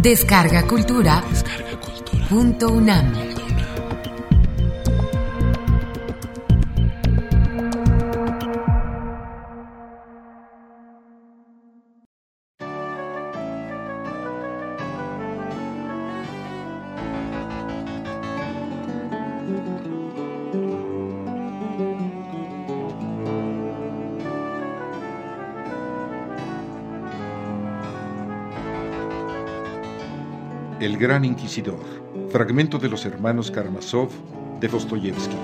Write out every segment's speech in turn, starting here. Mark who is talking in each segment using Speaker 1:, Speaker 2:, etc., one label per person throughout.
Speaker 1: Descarga Cultura. .unam.
Speaker 2: El Gran Inquisidor, fragmento de los hermanos Karamazov de Dostoyevsky.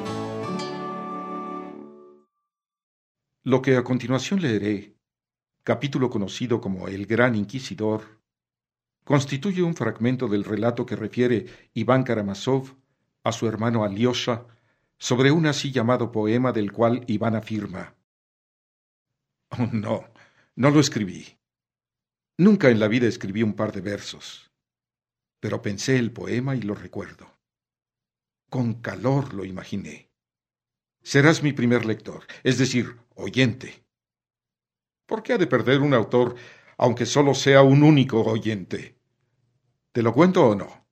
Speaker 2: Lo que a continuación leeré, capítulo conocido como El Gran Inquisidor, constituye un fragmento del relato que refiere Iván Karamazov a su hermano Alyosha sobre un así llamado poema del cual Iván afirma: «Oh, no lo escribí. Nunca en la vida escribí un par de versos. Pero pensé el poema y lo recuerdo. Con calor lo imaginé. Serás mi primer lector, es decir, oyente. ¿Por qué ha de perder un autor, aunque solo sea un único oyente? ¿Te lo cuento o no?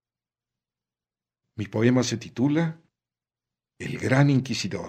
Speaker 2: Mi poema se titula El Gran Inquisidor.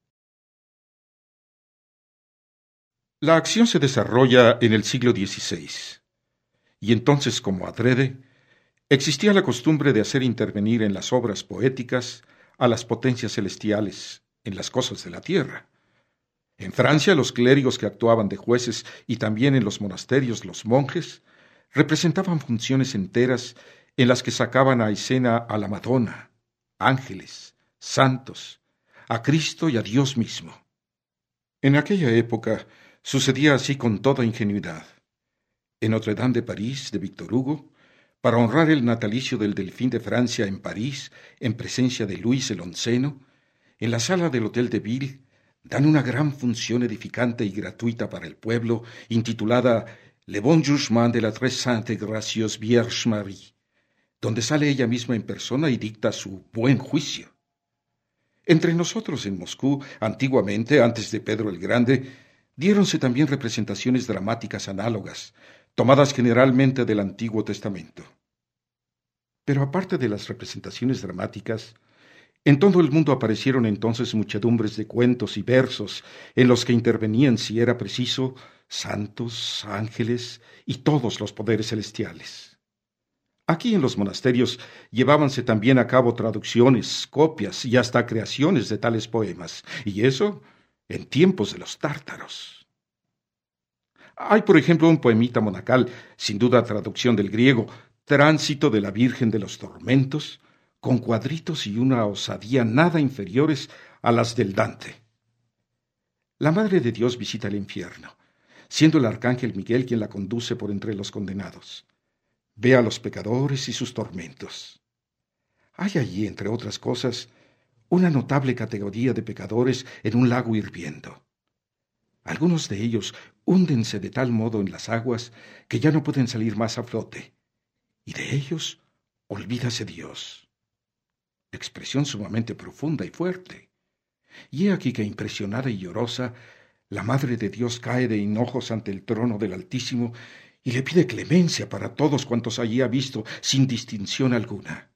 Speaker 2: La acción se desarrolla en el siglo XVI, y entonces, como adrede, existía la costumbre de hacer intervenir en las obras poéticas a las potencias celestiales en las cosas de la tierra. En Francia, los clérigos que actuaban de jueces y también en los monasterios los monjes representaban funciones enteras en las que sacaban a escena a la Madonna, ángeles, santos, a Cristo y a Dios mismo. En aquella época sucedía así con toda ingenuidad. En Notre Dame de París, de Víctor Hugo, para honrar el natalicio del Delfín de Francia en París, en presencia de Luis el Onceno, en la sala del Hotel de Ville, dan una gran función edificante y gratuita para el pueblo, intitulada Le Bon Jugement de la Très Sainte et Gracieuse Vierge Marie, donde sale ella misma en persona y dicta su buen juicio. Entre nosotros en Moscú, antiguamente, antes de Pedro el Grande, diéronse también representaciones dramáticas análogas, tomadas generalmente del Antiguo Testamento. Pero aparte de las representaciones dramáticas, en todo el mundo aparecieron entonces muchedumbres de cuentos y versos en los que intervenían, si era preciso, santos, ángeles y todos los poderes celestiales. Aquí en los monasterios llevábanse también a cabo traducciones, copias y hasta creaciones de tales poemas, y eso en tiempos de los tártaros. Hay, por ejemplo, un poemita monacal, sin duda traducción del griego, Tránsito de la Virgen de los Tormentos, con cuadritos y una osadía nada inferiores a las del Dante. La Madre de Dios visita el infierno, siendo el arcángel Miguel quien la conduce por entre los condenados. Ve a los pecadores y sus tormentos. Hay allí, entre otras cosas, una notable categoría de pecadores en un lago hirviendo. Algunos de ellos húndense de tal modo en las aguas que ya no pueden salir más a flote, y de ellos olvídase Dios. Expresión sumamente profunda y fuerte. Y he aquí que, impresionada y llorosa, la Madre de Dios cae de hinojos ante el trono del Altísimo y le pide clemencia para todos cuantos allí ha visto, sin distinción alguna.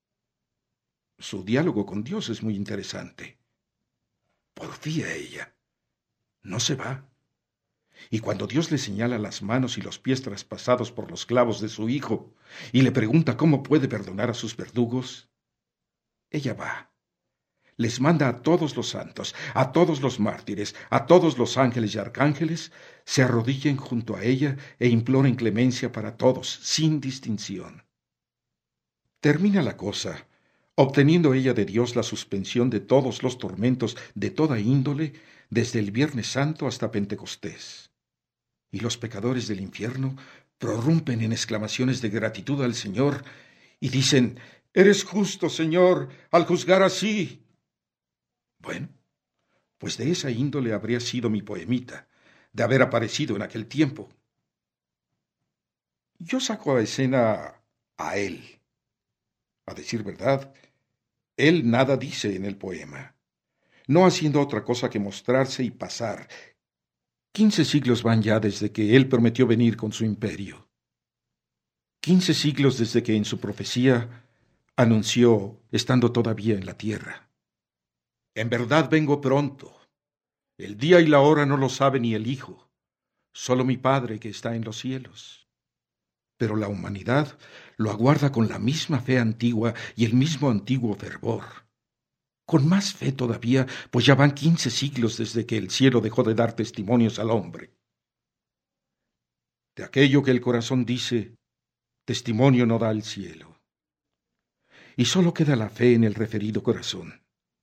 Speaker 2: Su diálogo con Dios es muy interesante. Porfía ella. No se va. Y cuando Dios le señala las manos y los pies traspasados por los clavos de su hijo y le pregunta cómo puede perdonar a sus verdugos, ella va. Les manda a todos los santos, a todos los mártires, a todos los ángeles y arcángeles, se arrodillen junto a ella e imploren clemencia para todos, sin distinción. Termina la cosa, obteniendo ella de Dios la suspensión de todos los tormentos de toda índole, desde el Viernes Santo hasta Pentecostés. Y los pecadores del infierno prorrumpen en exclamaciones de gratitud al Señor y dicen: «Eres justo, Señor, al juzgar así». Bueno, pues de esa índole habría sido mi poemita, de haber aparecido en aquel tiempo. Yo saco a escena a él. A decir verdad, él nada dice en el poema, no haciendo otra cosa que mostrarse y pasar. 15 siglos van ya desde que él prometió venir con su imperio. 15 siglos desde que en su profecía anunció, estando todavía en la tierra: en verdad vengo pronto. El día y la hora no lo sabe ni el Hijo, solo mi Padre que está en los cielos. Pero la humanidad lo aguarda con la misma fe antigua y el mismo antiguo fervor. Con más fe todavía, pues ya van 15 siglos desde que el cielo dejó de dar testimonios al hombre. De aquello que el corazón dice, testimonio no da el cielo. Y solo queda la fe en el referido corazón.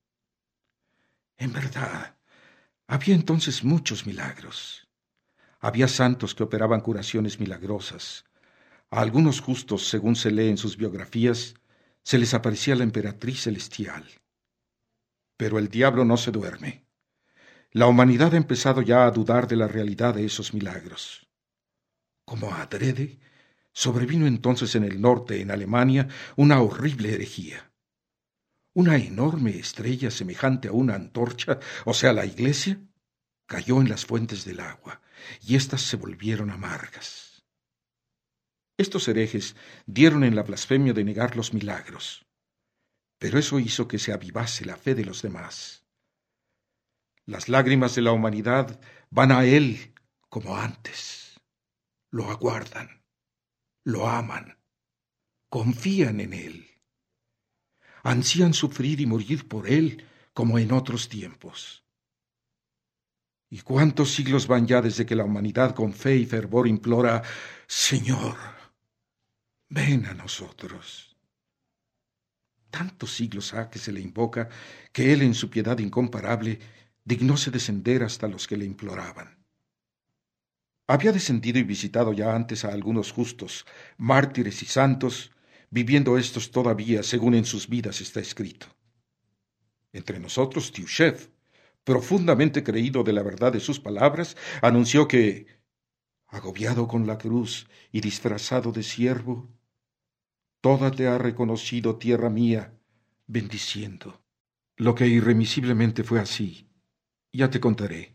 Speaker 2: En verdad, había entonces muchos milagros. Había santos que operaban curaciones milagrosas. A algunos justos, según se lee en sus biografías, se les aparecía la emperatriz celestial. Pero el diablo no se duerme. La humanidad ha empezado ya a dudar de la realidad de esos milagros. Como adrede, sobrevino entonces en el norte, en Alemania, una horrible herejía. Una enorme estrella semejante a una antorcha, o sea, la iglesia, cayó en las fuentes del agua, y éstas se volvieron amargas. Estos herejes dieron en la blasfemia de negar los milagros, pero eso hizo que se avivase la fe de los demás. Las lágrimas de la humanidad van a él como antes. Lo aguardan, lo aman, confían en él. Ansían sufrir y morir por él como en otros tiempos. ¿Y cuántos siglos van ya desde que la humanidad con fe y fervor implora: Señor, ven a nosotros? Tantos siglos ha que se le invoca, que él en su piedad incomparable dignóse descender hasta los que le imploraban. Había descendido y visitado ya antes a algunos justos, mártires y santos, viviendo éstos todavía según en sus vidas está escrito. Entre nosotros, Tiuchev, profundamente creído de la verdad de sus palabras, anunció que, agobiado con la cruz y disfrazado de siervo, toda te ha reconocido, tierra mía, bendiciendo. Lo que irremisiblemente fue así, ya te contaré.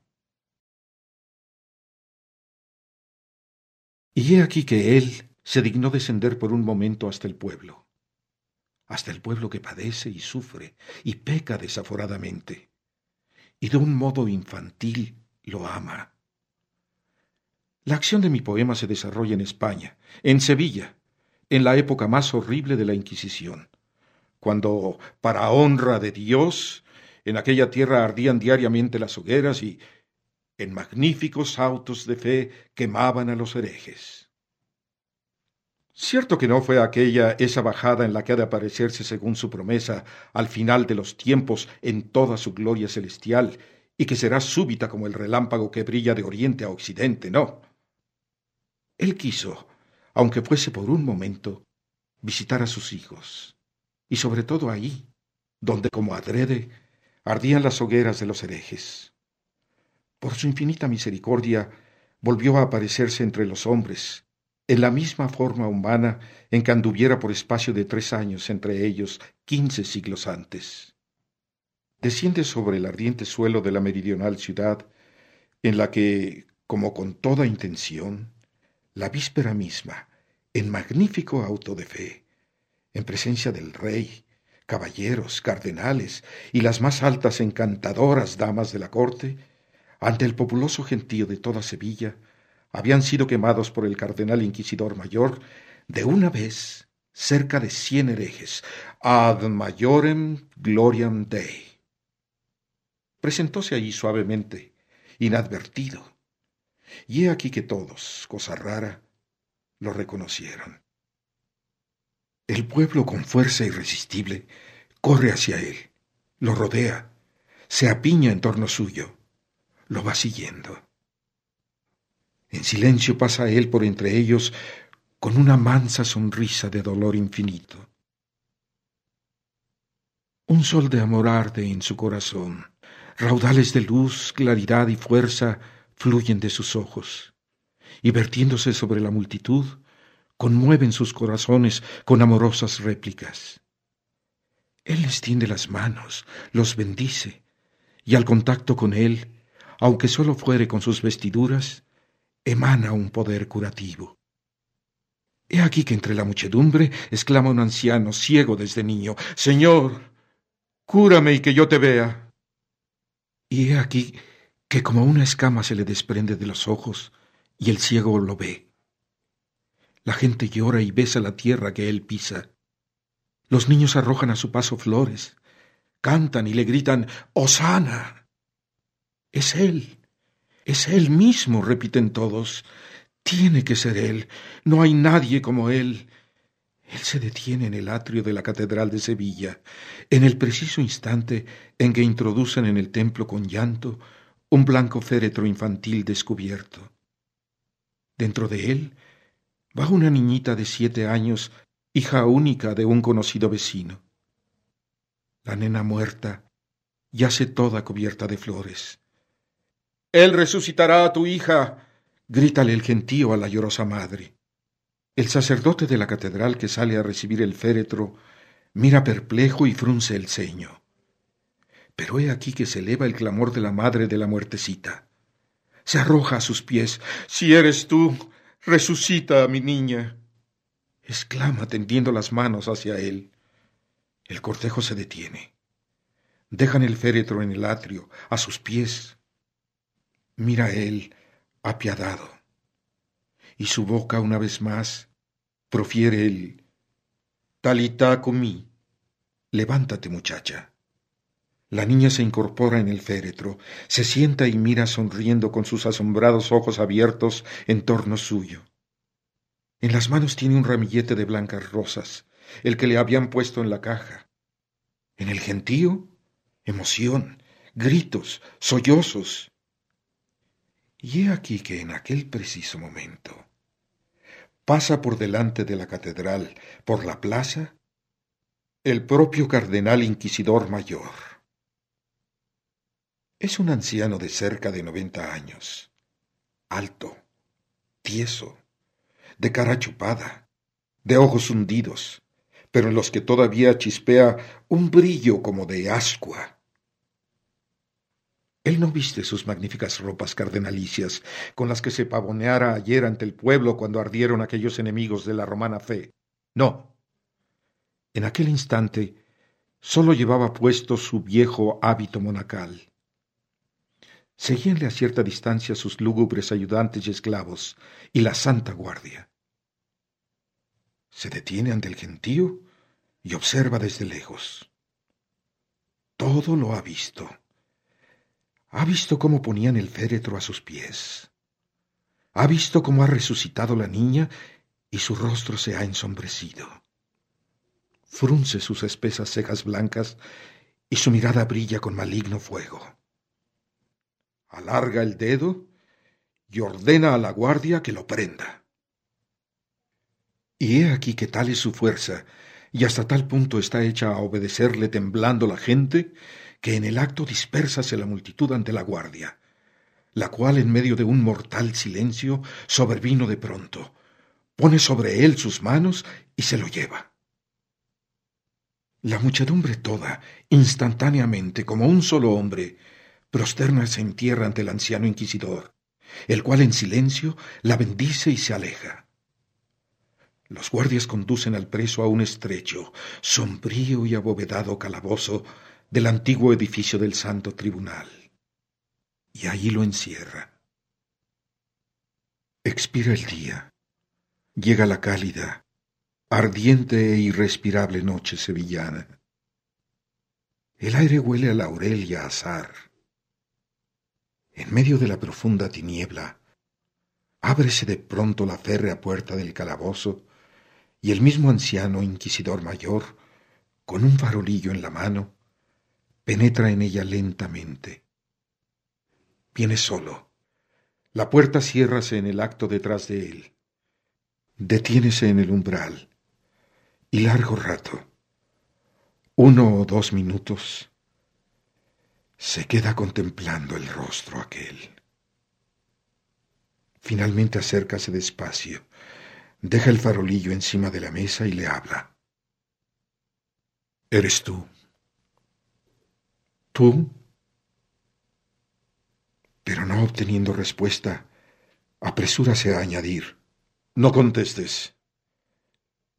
Speaker 2: Y he aquí que él se dignó descender por un momento hasta el pueblo que padece y sufre y peca desaforadamente, y de un modo infantil lo ama. La acción de mi poema se desarrolla en España, en Sevilla, en la época más horrible de la Inquisición, cuando, para honra de Dios, en aquella tierra ardían diariamente las hogueras y, en magníficos autos de fe, quemaban a los herejes. Cierto que no fue aquella esa bajada en la que ha de aparecerse, según su promesa, al final de los tiempos en toda su gloria celestial, y que será súbita como el relámpago que brilla de oriente a occidente, no. Él quiso, aunque fuese por un momento, visitar a sus hijos, y sobre todo ahí, donde como adrede ardían las hogueras de los herejes. Por su infinita misericordia, volvió a aparecerse entre los hombres, en la misma forma humana en que anduviera por espacio de 3 años entre ellos 15 siglos antes. Desciende sobre el ardiente suelo de la meridional ciudad, en la que, como con toda intención, la víspera misma, en magnífico auto de fe, en presencia del rey, caballeros, cardenales y las más altas encantadoras damas de la corte, ante el populoso gentío de toda Sevilla, habían sido quemados por el cardenal inquisidor mayor de una vez cerca de 100 herejes, ad majorem gloriam Dei. Presentóse allí suavemente, inadvertido, y he aquí que todos, cosa rara, lo reconocieron. El pueblo con fuerza irresistible corre hacia él, lo rodea, se apiña en torno suyo, lo va siguiendo. En silencio pasa él por entre ellos con una mansa sonrisa de dolor infinito. Un sol de amor arde en su corazón, raudales de luz, claridad y fuerza fluyen de sus ojos, y vertiéndose sobre la multitud, conmueven sus corazones con amorosas réplicas. Él les tiende las manos, los bendice, y al contacto con él, aunque solo fuere con sus vestiduras, emana un poder curativo. He aquí que entre la muchedumbre exclama un anciano, ciego desde niño: «Señor, cúrame y que yo te vea». Y he aquí que como una escama se le desprende de los ojos, y el ciego lo ve. La gente llora y besa la tierra que él pisa. Los niños arrojan a su paso flores, cantan y le gritan: «¡Hosana!». Es él mismo», repiten todos. «Tiene que ser él, no hay nadie como él». Él se detiene en el atrio de la Catedral de Sevilla, en el preciso instante en que introducen en el templo con llanto un blanco féretro infantil descubierto. Dentro de él va una niñita de 7 años, hija única de un conocido vecino. La nena muerta yace toda cubierta de flores. «Él resucitará a tu hija», grítale el gentío a la llorosa madre. El sacerdote de la catedral que sale a recibir el féretro mira perplejo y frunce el ceño. Pero he aquí que se eleva el clamor de la madre de la muertecita. Se arroja a sus pies: «Si eres tú, resucita a mi niña», exclama tendiendo las manos hacia él. El cortejo se detiene. Dejan el féretro en el atrio, a sus pies. Mira él, apiadado, y su boca una vez más profiere el «Talitá cumí», «Levántate, muchacha». La niña se incorpora en el féretro, se sienta y mira sonriendo con sus asombrados ojos abiertos en torno suyo. En las manos tiene un ramillete de blancas rosas, el que le habían puesto en la caja. En el gentío, emoción, gritos, sollozos. Y he aquí que en aquel preciso momento pasa por delante de la catedral, por la plaza, el propio cardenal inquisidor mayor. Es un anciano de cerca de 90 años, alto, tieso, de cara chupada, de ojos hundidos, pero en los que todavía chispea un brillo como de ascua. Él no viste sus magníficas ropas cardenalicias con las que se pavoneara ayer ante el pueblo cuando ardieron aquellos enemigos de la romana fe. No. En aquel instante sólo llevaba puesto su viejo hábito monacal. Seguíanle a cierta distancia sus lúgubres ayudantes y esclavos y la Santa Guardia. Se detiene ante el gentío y observa desde lejos. Todo lo ha visto. Ha visto cómo ponían el féretro a sus pies. Ha visto cómo ha resucitado la niña y su rostro se ha ensombrecido. Frunce sus espesas cejas blancas y su mirada brilla con maligno fuego. Alarga el dedo y ordena a la guardia que lo prenda. Y he aquí que tal es su fuerza, y hasta tal punto está hecha a obedecerle temblando la gente, que en el acto dispérsase la multitud ante la guardia, la cual en medio de un mortal silencio sobrevino de pronto, pone sobre él sus manos y se lo lleva. La muchedumbre toda, instantáneamente, como un solo hombre, prostérnase en tierra ante el anciano inquisidor, el cual en silencio la bendice y se aleja. Los guardias conducen al preso a un estrecho, sombrío y abovedado calabozo del antiguo edificio del Santo Tribunal, y allí lo encierra. Expira el día, llega la cálida, ardiente e irrespirable noche sevillana. El aire huele a laurel y a azahar. En medio de la profunda tiniebla, ábrese de pronto la férrea puerta del calabozo, y el mismo anciano inquisidor mayor, con un farolillo en la mano, penetra en ella lentamente. Viene solo. La puerta ciérrase en el acto detrás de él. Detiénese en el umbral, y largo rato, 1 o 2 minutos, se queda contemplando el rostro aquel. Finalmente acércase despacio, deja el farolillo encima de la mesa y le habla. «¿Eres tú? ¿Tú?». Pero no obteniendo respuesta, apresúrase a añadir: «No contestes.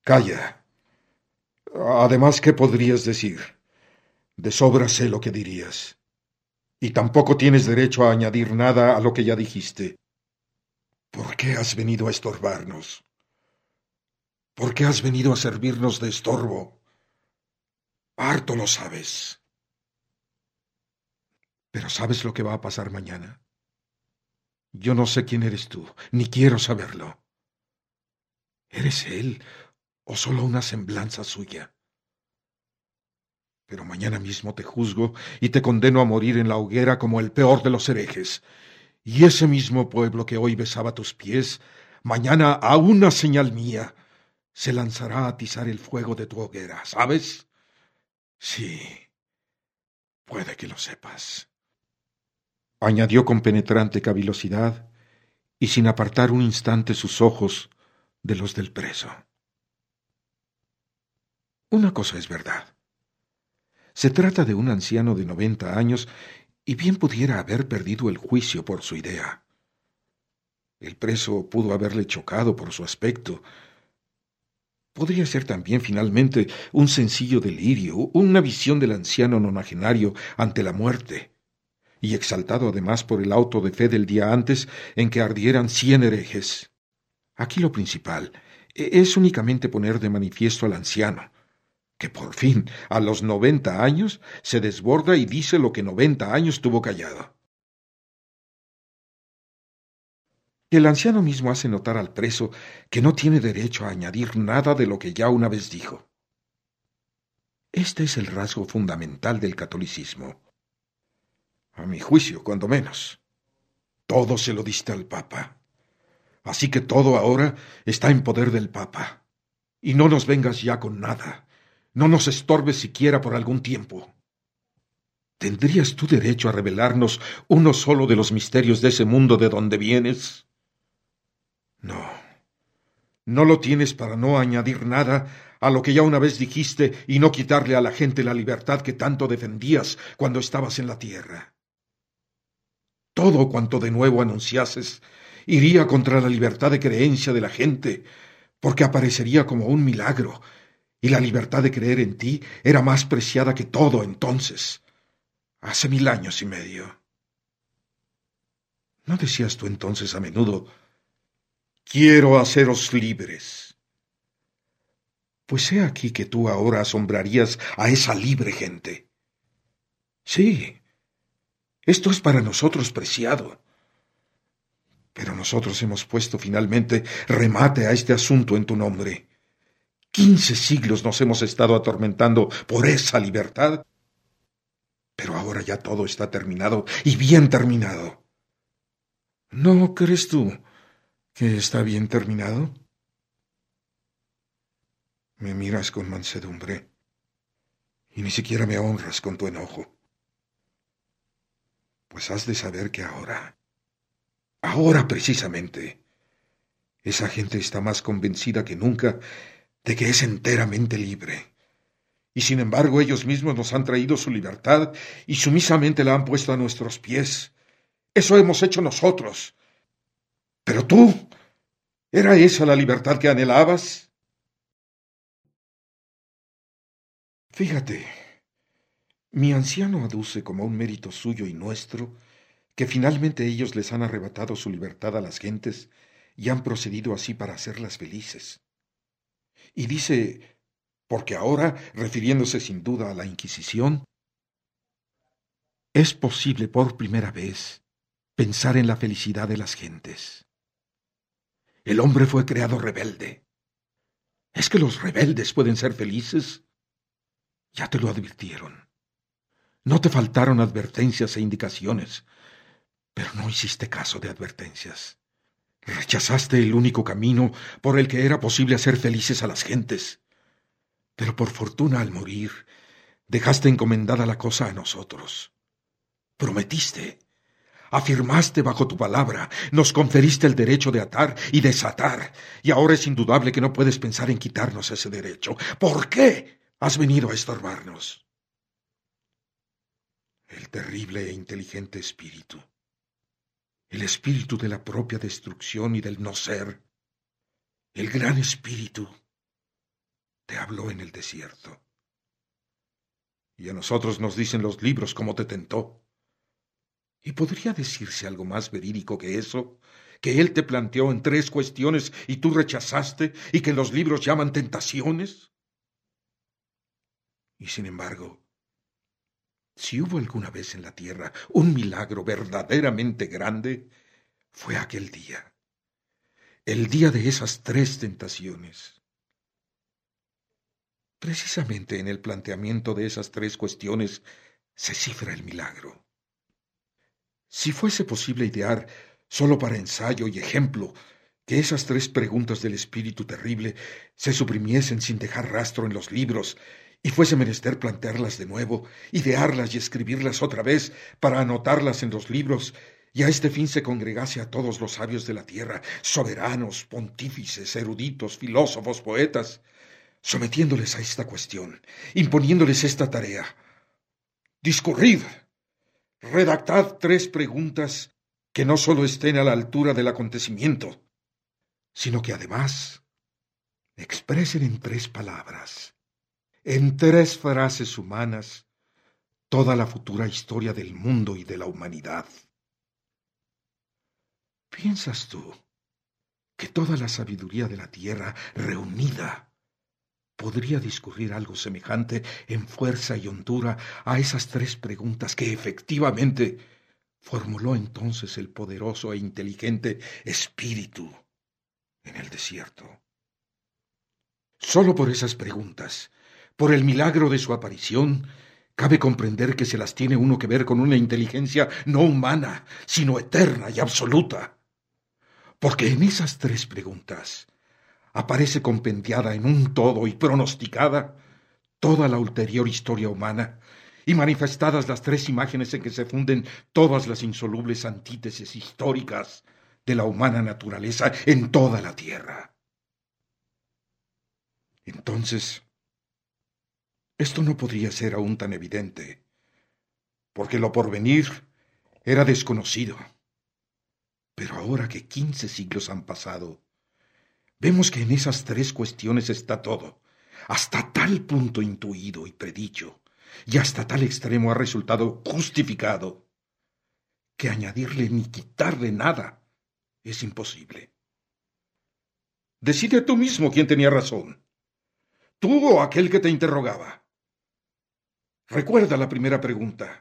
Speaker 2: Calla. Además, ¿qué podrías decir? De sobra sé lo que dirías. Y tampoco tienes derecho a añadir nada a lo que ya dijiste. ¿Por qué has venido a estorbarnos? ¿Por qué has venido a servirnos de estorbo? Harto lo sabes. Pero ¿sabes lo que va a pasar mañana? Yo no sé quién eres tú, ni quiero saberlo. ¿Eres él o solo una semblanza suya? Pero mañana mismo te juzgo y te condeno a morir en la hoguera como el peor de los herejes. Y ese mismo pueblo que hoy besaba tus pies, mañana a una señal mía, se lanzará a atizar el fuego de tu hoguera, ¿sabes? Sí, puede que lo sepas. Añadió con penetrante cavilosidad y sin apartar un instante sus ojos de los del preso. Una cosa es verdad. Se trata de un anciano de 90 años y bien pudiera haber perdido el juicio por su idea. El preso pudo haberle chocado por su aspecto. Podría ser también finalmente un sencillo delirio, una visión del anciano nonagenario ante la muerte, y exaltado además por el auto de fe del día antes en que ardieran 100 herejes. Aquí lo principal es únicamente poner de manifiesto al anciano, que por fin, a los 90 años, se desborda y dice lo que 90 años tuvo callado. El anciano mismo hace notar al preso que no tiene derecho a añadir nada de lo que ya una vez dijo. Este es el rasgo fundamental del catolicismo. A mi juicio, cuando menos. Todo se lo diste al Papa. Así que todo ahora está en poder del Papa. Y no nos vengas ya con nada. No nos estorbes siquiera por algún tiempo. ¿Tendrías tú derecho a revelarnos uno solo de los misterios de ese mundo de donde vienes? No, no lo tienes para no añadir nada a lo que ya una vez dijiste y no quitarle a la gente la libertad que tanto defendías cuando estabas en la tierra. Todo cuanto de nuevo anunciases iría contra la libertad de creencia de la gente, porque aparecería como un milagro, y la libertad de creer en ti era más preciada que todo entonces, hace 1000 años y medio. ¿No decías tú entonces a menudo: quiero haceros libres? Pues he aquí que tú ahora asombrarías a esa libre gente. Sí, esto es para nosotros preciado. Pero nosotros hemos puesto finalmente remate a este asunto en tu nombre. 15 siglos nos hemos estado atormentando por esa libertad. Pero ahora ya todo está terminado y bien terminado. ¿No crees tú que está bien terminado? Me miras con mansedumbre y ni siquiera me honras con tu enojo. Pues has de saber que ahora precisamente, esa gente está más convencida que nunca de que es enteramente libre. Y sin embargo ellos mismos nos han traído su libertad y sumisamente la han puesto a nuestros pies. Eso hemos hecho nosotros. Pero tú, ¿era esa la libertad que anhelabas? Fíjate, mi anciano aduce como un mérito suyo y nuestro que finalmente ellos les han arrebatado su libertad a las gentes y han procedido así para hacerlas felices. Y dice, porque ahora, refiriéndose sin duda a la Inquisición, es posible por primera vez pensar en la felicidad de las gentes. El hombre fue creado rebelde. ¿Es que los rebeldes pueden ser felices? Ya te lo advirtieron. No te faltaron advertencias e indicaciones, pero no hiciste caso de advertencias. Rechazaste el único camino por el que era posible hacer felices a las gentes. Pero por fortuna al morir, dejaste encomendada la cosa a nosotros. Prometiste, afirmaste bajo tu palabra, nos conferiste el derecho de atar y desatar, y ahora es indudable que no puedes pensar en quitarnos ese derecho. ¿Por qué has venido a estorbarnos? El terrible e inteligente espíritu, el espíritu de la propia destrucción y del no ser, el gran espíritu, te habló en el desierto. Y a nosotros nos dicen los libros cómo te tentó. ¿Y podría decirse algo más verídico que eso? ¿Que él te planteó en 3 cuestiones y tú rechazaste y que los libros llaman tentaciones? Y sin embargo, si hubo alguna vez en la tierra un milagro verdaderamente grande, fue aquel día, el día de esas 3 tentaciones. Precisamente en el planteamiento de esas 3 cuestiones se cifra el milagro. Si fuese posible idear, solo para ensayo y ejemplo, que esas 3 preguntas del espíritu terrible se suprimiesen sin dejar rastro en los libros, y fuese menester plantearlas de nuevo, idearlas y escribirlas otra vez para anotarlas en los libros, y a este fin se congregase a todos los sabios de la tierra, soberanos, pontífices, eruditos, filósofos, poetas, sometiéndoles a esta cuestión, imponiéndoles esta tarea. Discurrid, redactad 3 preguntas que no sólo estén a la altura del acontecimiento, sino que además expresen en 3 palabras, en 3 frases humanas, toda la futura historia del mundo y de la humanidad. ¿Piensas tú que toda la sabiduría de la tierra reunida podría discurrir algo semejante en fuerza y hondura a esas 3 preguntas que efectivamente formuló entonces el poderoso e inteligente espíritu en el desierto? Solo por esas preguntas, por el milagro de su aparición, cabe comprender que se las tiene uno que ver con una inteligencia no humana, sino eterna y absoluta. Porque en esas 3 preguntas aparece compendiada en un todo y pronosticada toda la ulterior historia humana, y manifestadas las 3 imágenes en que se funden todas las insolubles antítesis históricas de la humana naturaleza en toda la tierra. Entonces, esto no podría ser aún tan evidente, porque lo porvenir era desconocido. Pero ahora que 15 siglos han pasado, vemos que en esas 3 cuestiones está todo, hasta tal punto intuido y predicho, y hasta tal extremo ha resultado justificado, que añadirle ni quitarle nada es imposible. Decide tú mismo quién tenía razón, tú o aquel que te interrogaba. Recuerda la primera pregunta.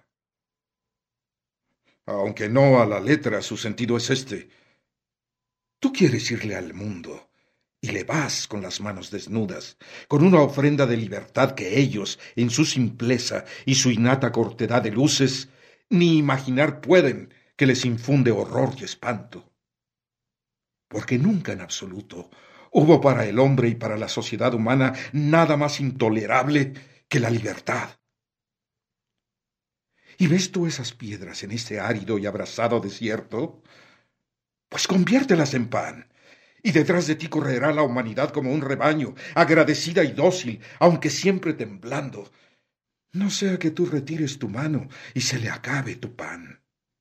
Speaker 2: Aunque no a la letra, su sentido es este. Tú quieres irle al mundo, y le vas con las manos desnudas, con una ofrenda de libertad que ellos, en su simpleza y su innata cortedad de luces, ni imaginar pueden que les infunde horror y espanto. Porque nunca en absoluto hubo para el hombre y para la sociedad humana nada más intolerable que la libertad. ¿Y ves tú esas piedras en este árido y abrasado desierto? Pues conviértelas en pan, y detrás de ti correrá la humanidad como un rebaño, agradecida y dócil, aunque siempre temblando. No sea que tú retires tu mano y se le acabe tu pan.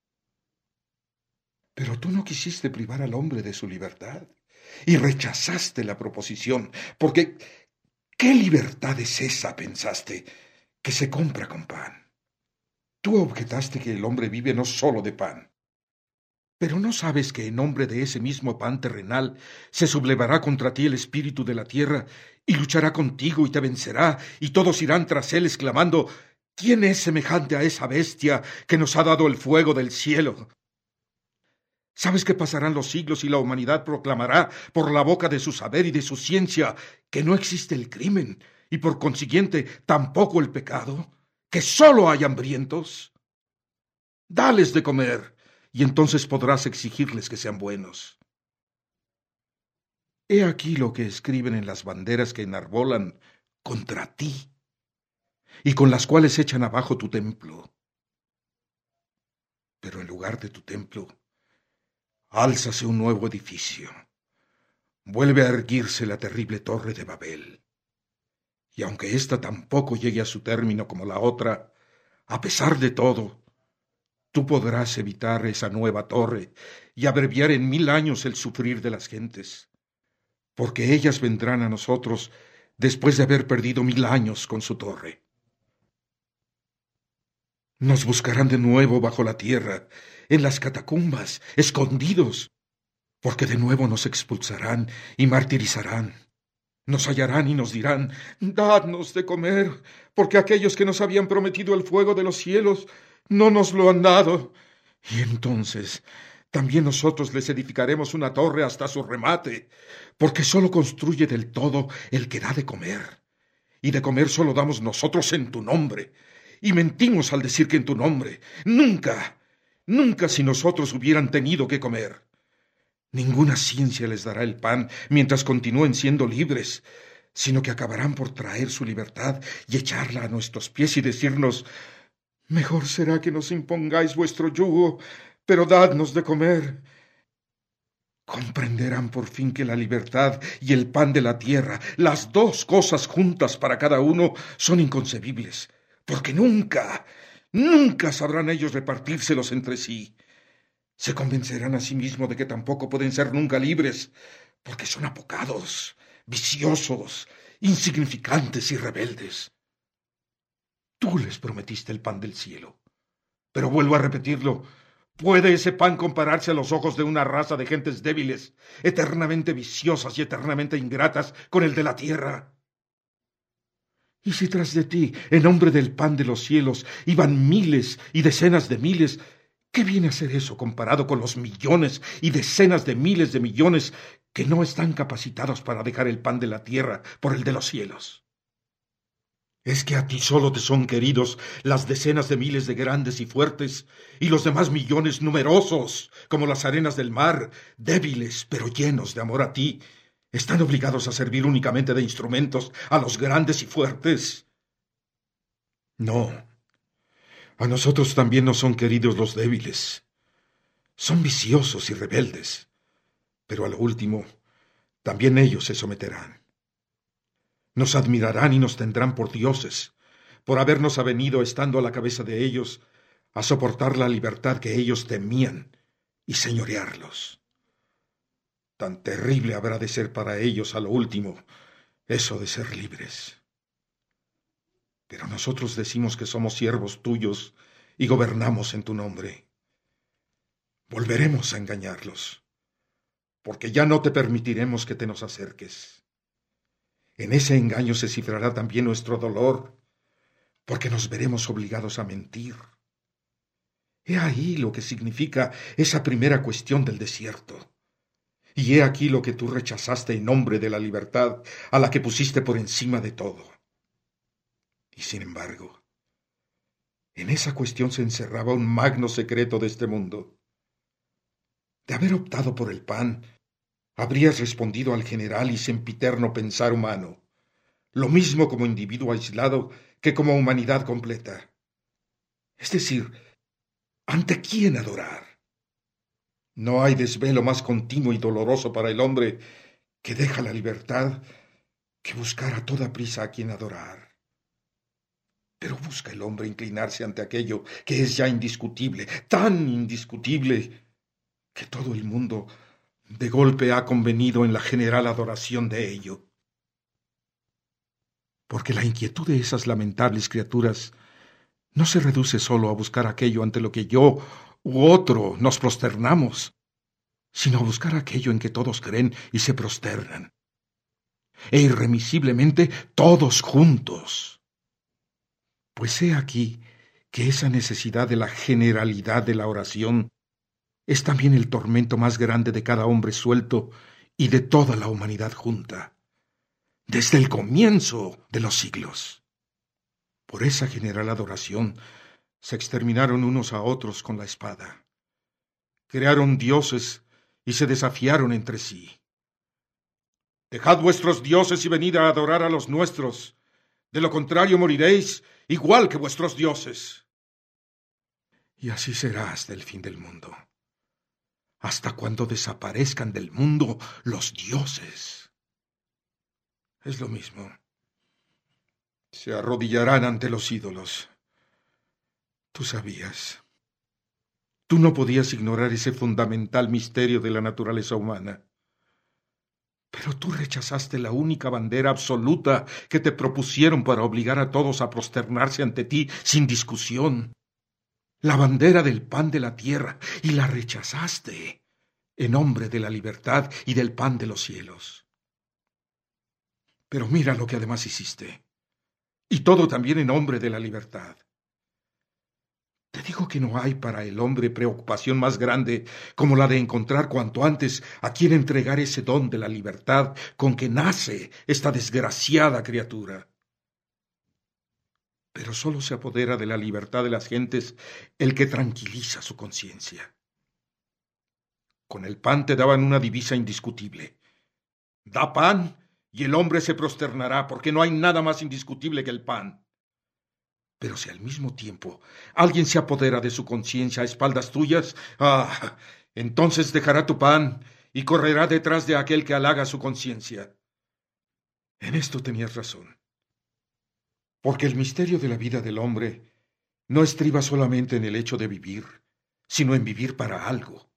Speaker 2: Pero tú no quisiste privar al hombre de su libertad, y rechazaste la proposición, porque ¿qué libertad es esa, pensaste, que se compra con pan? Tú objetaste que el hombre vive no sólo de pan. Pero ¿no sabes que en nombre de ese mismo pan terrenal se sublevará contra ti el espíritu de la tierra, y luchará contigo y te vencerá, y todos irán tras él exclamando, ¿quién es semejante a esa bestia que nos ha dado el fuego del cielo? ¿Sabes que pasarán los siglos y la humanidad proclamará por la boca de su saber y de su ciencia que no existe el crimen, y por consiguiente tampoco el pecado? ¿Que sólo hay hambrientos? Dales de comer, y entonces podrás exigirles que sean buenos. He aquí lo que escriben en las banderas que enarbolan contra ti, y con las cuales echan abajo tu templo. Pero en lugar de tu templo, álzase un nuevo edificio. Vuelve a erguirse la terrible torre de Babel. Y aunque ésta tampoco llegue a su término como la otra, a pesar de todo, tú podrás evitar esa nueva torre y abreviar en 1000 años el sufrir de las gentes, porque ellas vendrán a nosotros después de haber perdido 1000 años con su torre. Nos buscarán de nuevo bajo la tierra, en las catacumbas, escondidos, porque de nuevo nos expulsarán y martirizarán. Nos hallarán y nos dirán: dadnos de comer, porque aquellos que nos habían prometido el fuego de los cielos no nos lo han dado. Y entonces también nosotros les edificaremos una torre hasta su remate, porque sólo construye del todo el que da de comer. Y de comer sólo damos nosotros en tu nombre. Y mentimos al decir que en tu nombre. Nunca, nunca si nosotros hubieran tenido que comer. Ninguna ciencia les dará el pan mientras continúen siendo libres, sino que acabarán por traer su libertad y echarla a nuestros pies y decirnos: mejor será que nos impongáis vuestro yugo, pero dadnos de comer. Comprenderán por fin que la libertad y el pan de la tierra, las dos cosas juntas para cada uno, son inconcebibles, porque nunca, nunca sabrán ellos repartírselos entre sí. Se convencerán a sí mismos de que tampoco pueden ser nunca libres, porque son apocados, viciosos, insignificantes y rebeldes. Tú les prometiste el pan del cielo, pero vuelvo a repetirlo: ¿puede ese pan compararse a los ojos de una raza de gentes débiles, eternamente viciosas y eternamente ingratas, con el de la tierra? Y si tras de ti, en nombre del pan de los cielos, iban miles y decenas de miles, ¿qué viene a ser eso comparado con los millones y decenas de miles de millones que no están capacitados para dejar el pan de la tierra por el de los cielos? ¿Es que a ti solo te son queridos las decenas de miles de grandes y fuertes, y los demás millones numerosos, como las arenas del mar, débiles pero llenos de amor a ti, están obligados a servir únicamente de instrumentos a los grandes y fuertes? No, a nosotros también nos son queridos los débiles. Son viciosos y rebeldes, pero a lo último también ellos se someterán. Nos admirarán y nos tendrán por dioses, por habernos avenido estando a la cabeza de ellos, a soportar la libertad que ellos temían y señorearlos. Tan terrible habrá de ser para ellos a lo último eso de ser libres. Pero nosotros decimos que somos siervos tuyos y gobernamos en tu nombre. Volveremos a engañarlos, porque ya no te permitiremos que te nos acerques. En ese engaño se cifrará también nuestro dolor, porque nos veremos obligados a mentir. He ahí lo que significa esa primera cuestión del desierto. Y he aquí lo que tú rechazaste en nombre de la libertad, a la que pusiste por encima de todo. Y sin embargo, en esa cuestión se encerraba un magno secreto de este mundo. De haber optado por el pan, habrías respondido al general y sempiterno pensar humano, lo mismo como individuo aislado que como humanidad completa. Es decir, ¿ante quién adorar? No hay desvelo más continuo y doloroso para el hombre que deja la libertad que buscar a toda prisa a quien adorar. Pero busca el hombre inclinarse ante aquello que es ya indiscutible, tan indiscutible, que todo el mundo de golpe ha convenido en la general adoración de ello. Porque la inquietud de esas lamentables criaturas no se reduce solo a buscar aquello ante lo que yo u otro nos prosternamos, sino a buscar aquello en que todos creen y se prosternan, e irremisiblemente todos juntos. Pues he aquí que esa necesidad de la generalidad de la oración es también el tormento más grande de cada hombre suelto y de toda la humanidad junta, desde el comienzo de los siglos. Por esa general adoración se exterminaron unos a otros con la espada. Crearon dioses y se desafiaron entre sí. Dejad vuestros dioses y venid a adorar a los nuestros. De lo contrario moriréis igual que vuestros dioses. Y así será hasta el fin del mundo, hasta cuando desaparezcan del mundo los dioses. Es lo mismo. Se arrodillarán ante los ídolos. Tú sabías. Tú no podías ignorar ese fundamental misterio de la naturaleza humana. Pero tú rechazaste la única bandera absoluta que te propusieron para obligar a todos a prosternarse ante ti sin discusión. La bandera del pan de la tierra, y la rechazaste en nombre de la libertad y del pan de los cielos. Pero mira lo que además hiciste, y todo también en nombre de la libertad. Te digo que no hay para el hombre preocupación más grande como la de encontrar cuanto antes a quien entregar ese don de la libertad con que nace esta desgraciada criatura. Pero solo se apodera de la libertad de las gentes el que tranquiliza su conciencia. Con el pan te daban una divisa indiscutible. Da pan y el hombre se prosternará, porque no hay nada más indiscutible que el pan. Pero si al mismo tiempo alguien se apodera de su conciencia a espaldas tuyas, entonces dejará tu pan y correrá detrás de aquel que halaga su conciencia. En esto tenías razón. Porque el misterio de la vida del hombre no estriba solamente en el hecho de vivir, sino en vivir para algo.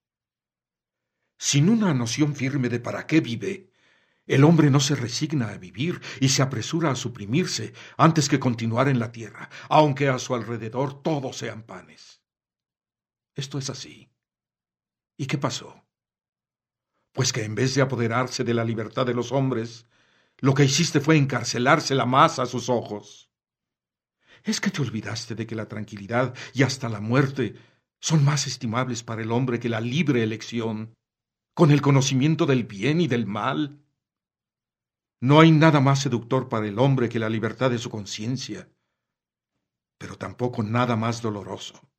Speaker 2: Sin una noción firme de para qué vive, el hombre no se resigna a vivir y se apresura a suprimirse antes que continuar en la tierra, aunque a su alrededor todos sean panes. Esto es así. ¿Y qué pasó? Pues que en vez de apoderarse de la libertad de los hombres, lo que hiciste fue encarcelársela más a sus ojos. ¿Es que te olvidaste de que la tranquilidad y hasta la muerte son más estimables para el hombre que la libre elección, con el conocimiento del bien y del mal? No hay nada más seductor para el hombre que la libertad de su conciencia, pero tampoco nada más doloroso.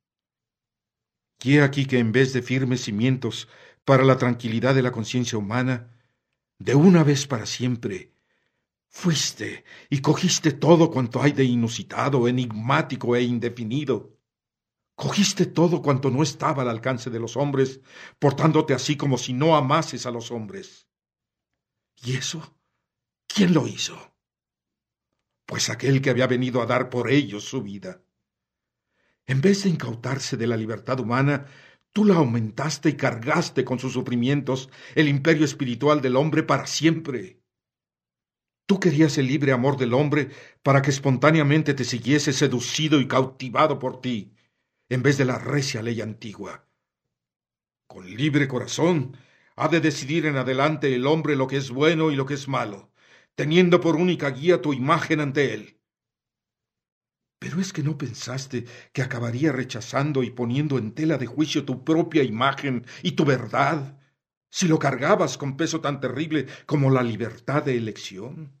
Speaker 2: Y he aquí que en vez de firmes cimientos para la tranquilidad de la conciencia humana, de una vez para siempre, fuiste y cogiste todo cuanto hay de inusitado, enigmático e indefinido. Cogiste todo cuanto no estaba al alcance de los hombres, portándote así como si no amases a los hombres. ¿Y eso? ¿Quién lo hizo? Pues aquel que había venido a dar por ellos su vida. En vez de incautarse de la libertad humana, tú la aumentaste y cargaste con sus sufrimientos el imperio espiritual del hombre para siempre. Tú querías el libre amor del hombre para que espontáneamente te siguiese seducido y cautivado por ti, en vez de la recia ley antigua. Con libre corazón ha de decidir en adelante el hombre lo que es bueno y lo que es malo, teniendo por única guía tu imagen ante él. Pero es que no pensaste que acabaría rechazando y poniendo en tela de juicio tu propia imagen y tu verdad, si lo cargabas con peso tan terrible como la libertad de elección.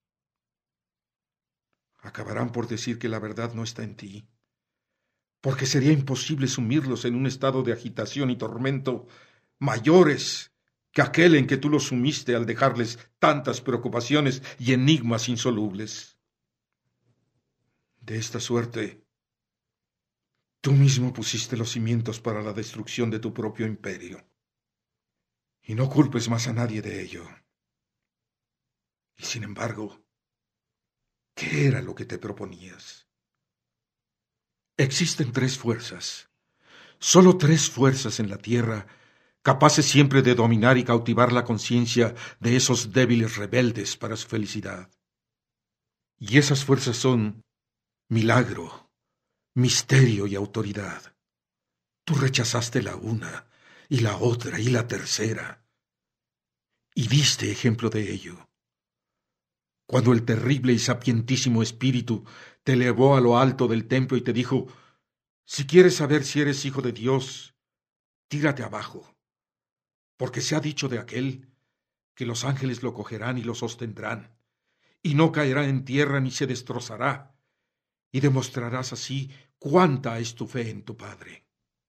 Speaker 2: Acabarán por decir que la verdad no está en ti, porque sería imposible sumirlos en un estado de agitación y tormento mayores que aquel en que tú los sumiste al dejarles tantas preocupaciones y enigmas insolubles. De esta suerte, tú mismo pusiste los cimientos para la destrucción de tu propio imperio. Y no culpes más a nadie de ello. Y sin embargo, ¿qué era lo que te proponías? Existen tres fuerzas, solo tres fuerzas en la tierra, capaces siempre de dominar y cautivar la conciencia de esos débiles rebeldes para su felicidad. Y esas fuerzas son milagro, misterio y autoridad. Tú rechazaste la una, y la otra, y la tercera, y diste ejemplo de ello. Cuando el terrible y sapientísimo Espíritu te elevó a lo alto del templo y te dijo: si quieres saber si eres hijo de Dios, tírate abajo, porque se ha dicho de aquel que los ángeles lo cogerán y lo sostendrán, y no caerá en tierra ni se destrozará, y demostrarás así cuánta es tu fe en tu Padre.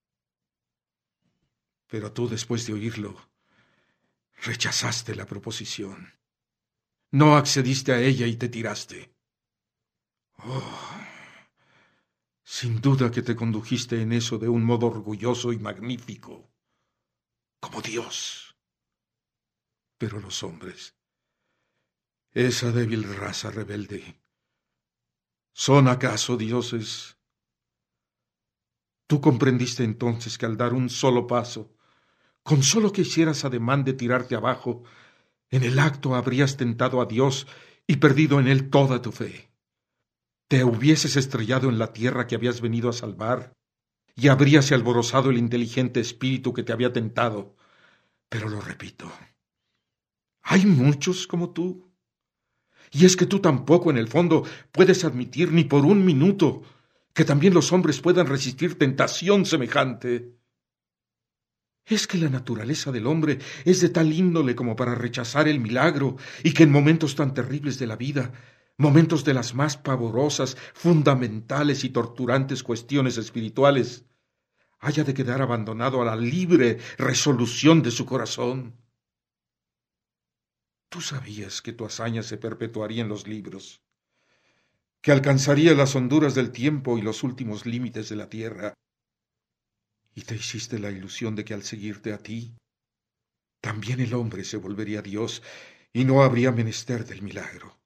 Speaker 2: Pero tú, después de oírlo, rechazaste la proposición. No accediste a ella y te tiraste. Oh, sin duda que te condujiste en eso de un modo orgulloso y magnífico, como Dios. Pero los hombres, esa débil raza rebelde, ¿son acaso dioses? Tú comprendiste entonces que al dar un solo paso, con solo que hicieras ademán de tirarte abajo, En el acto habrías tentado a Dios y perdido en él toda tu fe. Te hubieses estrellado en la tierra que habías venido a salvar y habríase alborozado el inteligente espíritu que te había tentado. Pero lo repito, hay muchos como tú. Y es que tú tampoco en el fondo puedes admitir ni por un minuto que también los hombres puedan resistir tentación semejante. Es que la naturaleza del hombre es de tal índole como para rechazar el milagro y que en momentos tan terribles de la vida, momentos de las más pavorosas, fundamentales y torturantes cuestiones espirituales, haya de quedar abandonado a la libre resolución de su corazón. Tú sabías que tu hazaña se perpetuaría en los libros, que alcanzaría las honduras del tiempo y los últimos límites de la tierra, y te hiciste la ilusión de que al seguirte a ti, también el hombre se volvería Dios y no habría menester del milagro.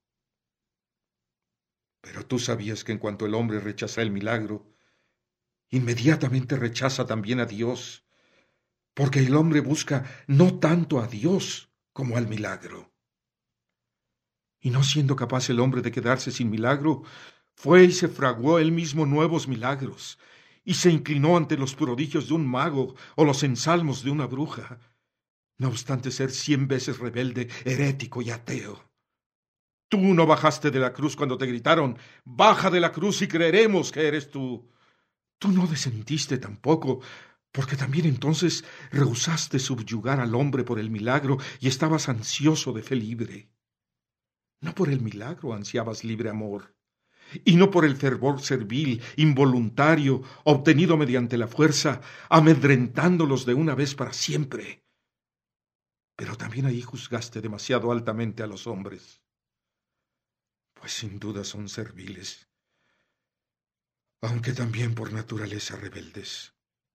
Speaker 2: Pero tú sabías que en cuanto el hombre rechaza el milagro, inmediatamente rechaza también a Dios, porque el hombre busca no tanto a Dios como al milagro. Y no siendo capaz el hombre de quedarse sin milagro, fue y se fraguó él mismo nuevos milagros, y se inclinó ante los prodigios de un mago o los ensalmos de una bruja, no obstante ser 100 veces rebelde, herético y ateo. Tú no bajaste de la cruz cuando te gritaron, «Baja de la cruz y creeremos que eres tú». Tú no desentiste tampoco, porque también entonces rehusaste subyugar al hombre por el milagro y estabas ansioso de fe libre. No por el milagro ansiabas libre amor, y no por el fervor servil, involuntario, obtenido mediante la fuerza, amedrentándolos de una vez para siempre. Pero también ahí juzgaste demasiado altamente a los hombres, pues sin duda son serviles, aunque también por naturaleza rebeldes.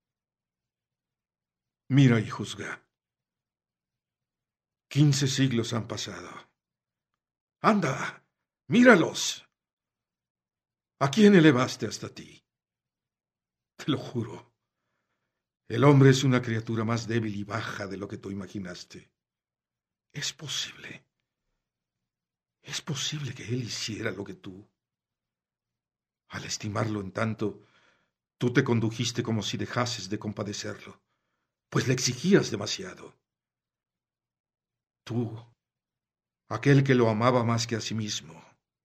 Speaker 2: Mira y juzga. 15 siglos han pasado. ¡Anda! ¡Míralos! ¿A quién elevaste hasta ti? Te lo juro. El hombre es una criatura más débil y baja de lo que tú imaginaste. Es posible. Es posible que él hiciera lo que tú. Al estimarlo en tanto, tú te condujiste como si dejases de compadecerlo, pues le exigías demasiado. Tú, aquel que lo amaba más que a sí mismo.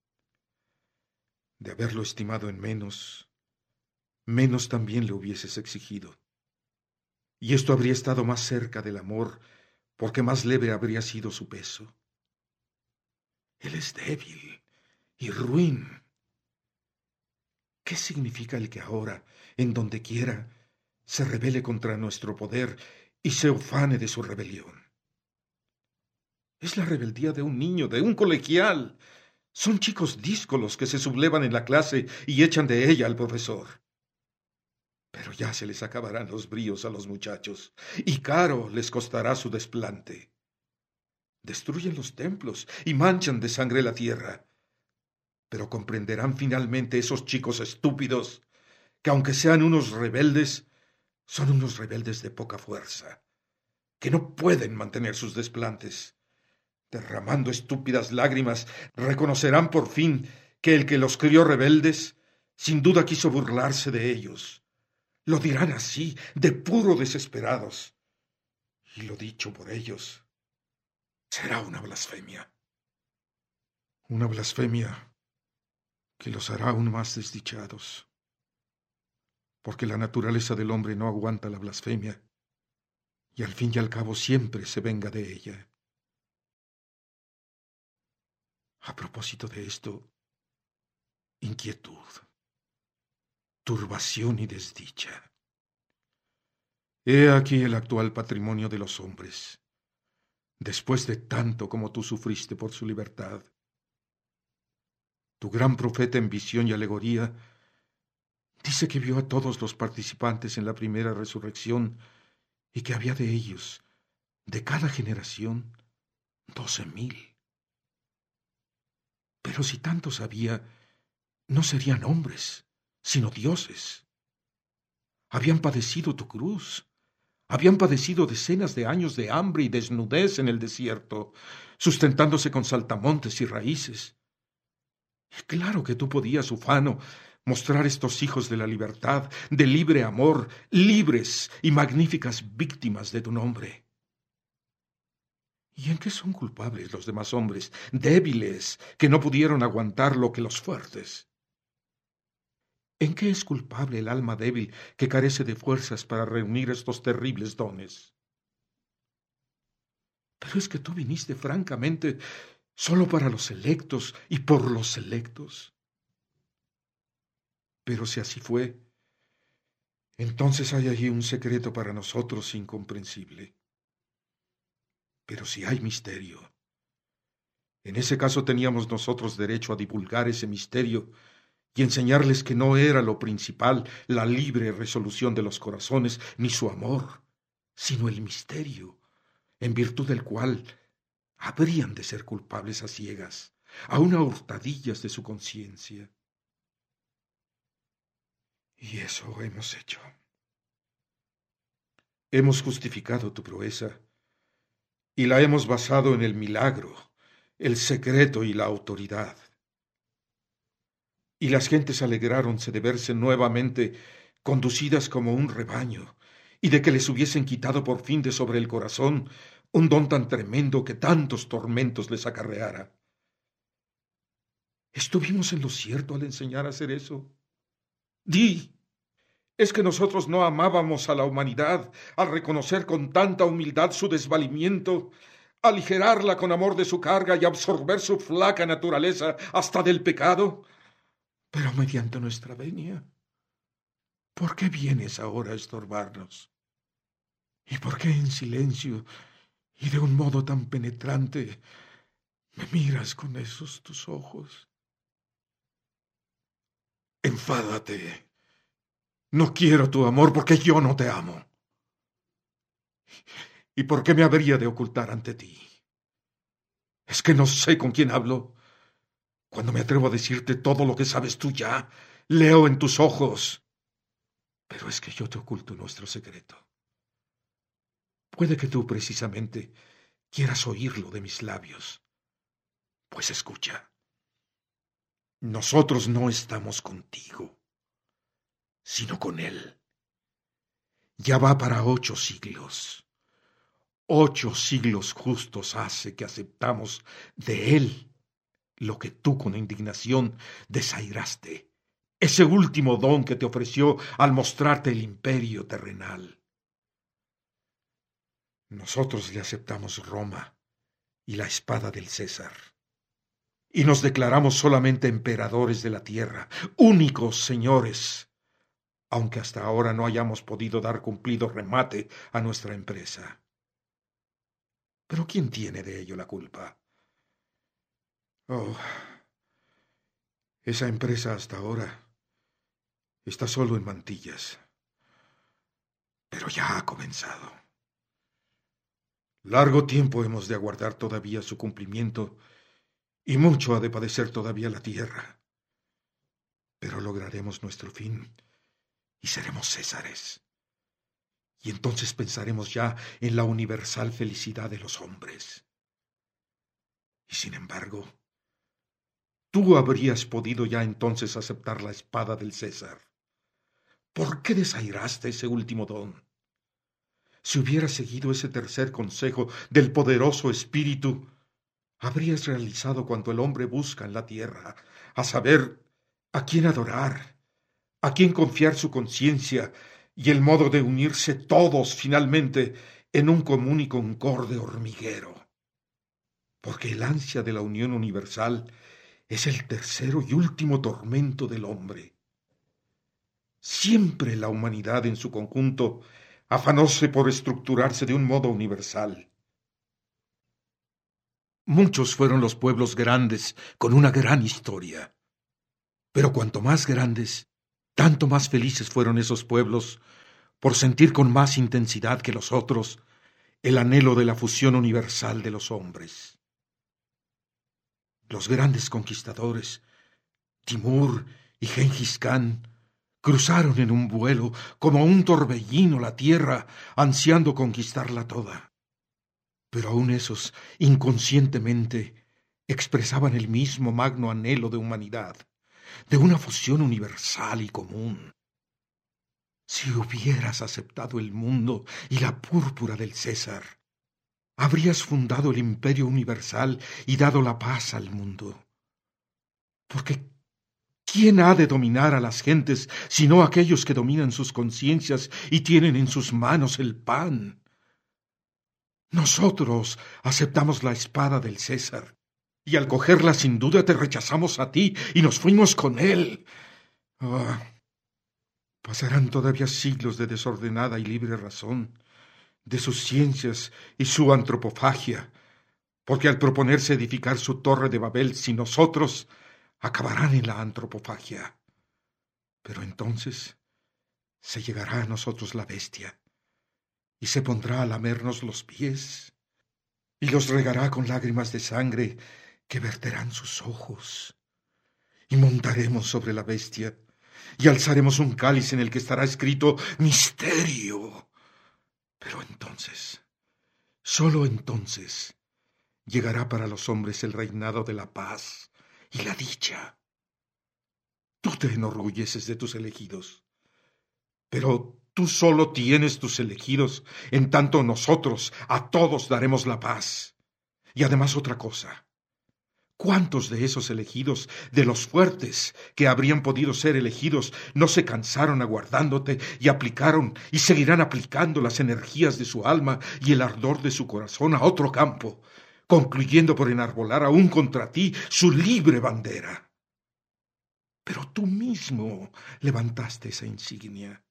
Speaker 2: De haberlo estimado en menos, menos también le hubieses exigido. Y esto habría estado más cerca del amor, porque más leve habría sido su peso. Él es débil y ruin. ¿Qué significa el que ahora, en donde quiera, se rebele contra nuestro poder y se ufane de su rebelión? Es la rebeldía de un niño, de un colegial. Son chicos díscolos que se sublevan en la clase y echan de ella al profesor. Pero ya se les acabarán los bríos a los muchachos, y caro les costará su desplante. Destruyen los templos y manchan de sangre la tierra. Pero comprenderán finalmente esos chicos estúpidos que, aunque sean unos rebeldes, son unos rebeldes de poca fuerza, que no pueden mantener sus desplantes. Derramando estúpidas lágrimas, reconocerán por fin que el que los crió rebeldes, sin duda quiso burlarse de ellos. Lo dirán así, de puro desesperados. Y lo dicho por ellos será una blasfemia. Una blasfemia que los hará aún más desdichados. Porque la naturaleza del hombre no aguanta la blasfemia, y al fin y al cabo siempre se venga de ella. A propósito de esto, inquietud, turbación y desdicha. He aquí el actual patrimonio de los hombres, después de tanto como tú sufriste por su libertad. Tu gran profeta en visión y alegoría dice que vio a todos los participantes en la primera resurrección y que había de ellos, de cada generación, 12,000. Pero si tantos había, no serían hombres, sino dioses. Habían padecido tu cruz, Habían padecido decenas de años de hambre y desnudez en el desierto, sustentándose con saltamontes y raíces. Y claro que tú podías, ufano, mostrar estos hijos de la libertad, de libre amor, libres y magníficas víctimas de tu nombre. ¿Y en qué son culpables los demás hombres, débiles, que no pudieron aguantar lo que los fuertes? ¿En qué es culpable el alma débil que carece de fuerzas para reunir estos terribles dones? Pero es que tú viniste francamente solo para los electos y por los electos. Pero si así fue, entonces hay allí un secreto para nosotros incomprensible. Pero si hay misterio, en ese caso teníamos nosotros derecho a divulgar ese misterio y enseñarles que no era lo principal la libre resolución de los corazones ni su amor, sino el misterio, en virtud del cual habrían de ser culpables a ciegas, aun a hurtadillas de su conciencia. Y eso hemos hecho. Hemos justificado tu proeza y la hemos basado en el milagro, el secreto y la autoridad. Y las gentes alegráronse de verse nuevamente conducidas como un rebaño, y de que les hubiesen quitado por fin de sobre el corazón un don tan tremendo que tantos tormentos les acarreara. ¿Estuvimos en lo cierto al enseñar a hacer eso? Di, ¿es que nosotros no amábamos a la humanidad al reconocer con tanta humildad su desvalimiento, aligerarla con amor de su carga y absorber su flaca naturaleza hasta del pecado? Pero mediante nuestra venia, ¿por qué vienes ahora a estorbarnos? ¿Y por qué en silencio y de un modo tan penetrante me miras con esos tus ojos? Enfádate. No quiero tu amor porque yo no te amo. ¿Y por qué me habría de ocultar ante ti? ¿Es que no sé con quién hablo? Cuando me atrevo a decirte todo lo que sabes tú ya, leo en tus ojos. Pero es que yo te oculto nuestro secreto. Puede que tú precisamente quieras oírlo de mis labios. Pues escucha. Nosotros no estamos contigo, sino con Él. Ya va para 8 siglos. 8 siglos justos hace que aceptamos de Él lo que tú con indignación desairaste, ese último don que te ofreció al mostrarte el imperio terrenal. Nosotros le aceptamos Roma y la espada del César, y nos declaramos solamente emperadores de la tierra, únicos señores, aunque hasta ahora no hayamos podido dar cumplido remate a nuestra empresa. Pero ¿quién tiene de ello la culpa? Oh, esa empresa hasta ahora está solo en mantillas, pero ya ha comenzado. Largo tiempo hemos de aguardar todavía su cumplimiento y mucho ha de padecer todavía la tierra. Pero lograremos nuestro fin y seremos Césares. Y entonces pensaremos ya en la universal felicidad de los hombres. Y sin embargo, tú habrías podido ya entonces aceptar la espada del César. ¿Por qué desairaste ese último don? Si hubieras seguido ese tercer consejo del poderoso Espíritu, habrías realizado cuanto el hombre busca en la tierra, a saber, a quién adorar, a quién confiar su conciencia y el modo de unirse todos finalmente en un común y concorde hormiguero. Porque el ansia de la unión universal es el tercero y último tormento del hombre. Siempre la humanidad en su conjunto afanóse por estructurarse de un modo universal. Muchos fueron los pueblos grandes con una gran historia, pero cuanto más grandes, tanto más felices fueron esos pueblos por sentir con más intensidad que los otros el anhelo de la fusión universal de los hombres. Los grandes conquistadores, Timur y Gengis Khan, Cruzaron en un vuelo como un torbellino la tierra, ansiando conquistarla toda. Pero aun esos, inconscientemente, expresaban el mismo magno anhelo de humanidad, de una fusión universal y común. Si hubieras aceptado el mundo y la púrpura del César, habrías fundado el imperio universal y dado la paz al mundo. Porque ¿quién ha de dominar a las gentes sino aquellos que dominan sus conciencias y tienen en sus manos el pan? Nosotros aceptamos la espada del César, y al cogerla sin duda te rechazamos a ti y nos fuimos con él. Pasarán todavía siglos de desordenada y libre razón, de sus ciencias y su antropofagia, porque al proponerse edificar su torre de Babel sin nosotros, acabarán en la antropofagia. Pero entonces se llegará a nosotros la bestia, y se pondrá a lamernos los pies, y los regará con lágrimas de sangre que verterán sus ojos. Y montaremos sobre la bestia, y alzaremos un cáliz en el que estará escrito misterio. Pero entonces, sólo entonces, llegará para los hombres el reinado de la paz y la dicha. Tú te enorgulleces de tus elegidos, pero tú solo tienes tus elegidos, en tanto nosotros a todos daremos la paz. Y además otra cosa. ¿Cuántos de esos elegidos, de los fuertes que habrían podido ser elegidos, no se cansaron aguardándote y aplicaron y seguirán aplicando las energías de su alma y el ardor de su corazón a otro campo, concluyendo por enarbolar aún contra ti su libre bandera? Pero tú mismo levantaste esa insignia.